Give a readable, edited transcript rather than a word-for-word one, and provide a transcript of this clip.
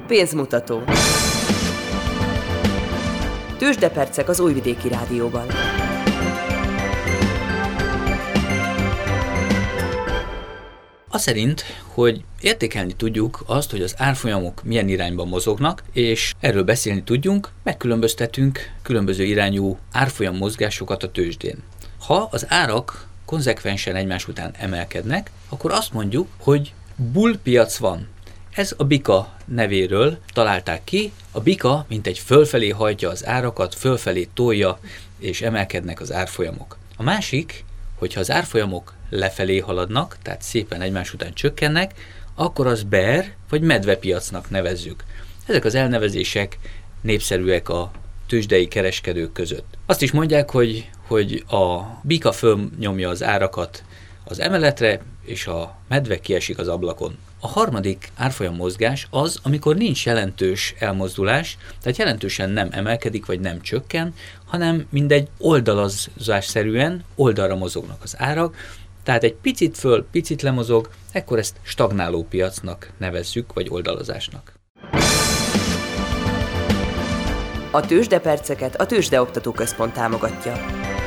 Pénzmutató. Tőzsdepercek az Újvidéki Rádióban. Az szerint, hogy értékelni tudjuk azt, hogy az árfolyamok milyen irányban mozognak, és erről beszélni tudjunk, megkülönböztetünk különböző irányú árfolyam mozgásokat a tőzsdén. Ha az árak konzekvensen egymás után emelkednek, akkor azt mondjuk, hogy bull piac van. Ez a BIKA nevéről találták ki. A BIKA mintegy fölfelé hajtja az árakat, fölfelé tolja, és emelkednek az árfolyamok. A másik, hogyha az árfolyamok lefelé haladnak, tehát szépen egymás után csökkennek, akkor az bear vagy medvepiacnak nevezzük. Ezek az elnevezések népszerűek a tőzsdei kereskedők között. Azt is mondják, hogy a BIKA fölnyomja az árakat az emeletre, és a medve kiesik az ablakon. A harmadik árfolyam mozgás az, amikor nincs jelentős elmozdulás, tehát jelentősen nem emelkedik vagy nem csökken, hanem mindegy oldalazásszerűen oldalra mozognak az árak, tehát egy picit föl, picit lemozog, ekkor ezt stagnáló piacnak nevezzük, vagy oldalazásnak. A tőzsdeperceket a Tőzsdeoktató Központ támogatja.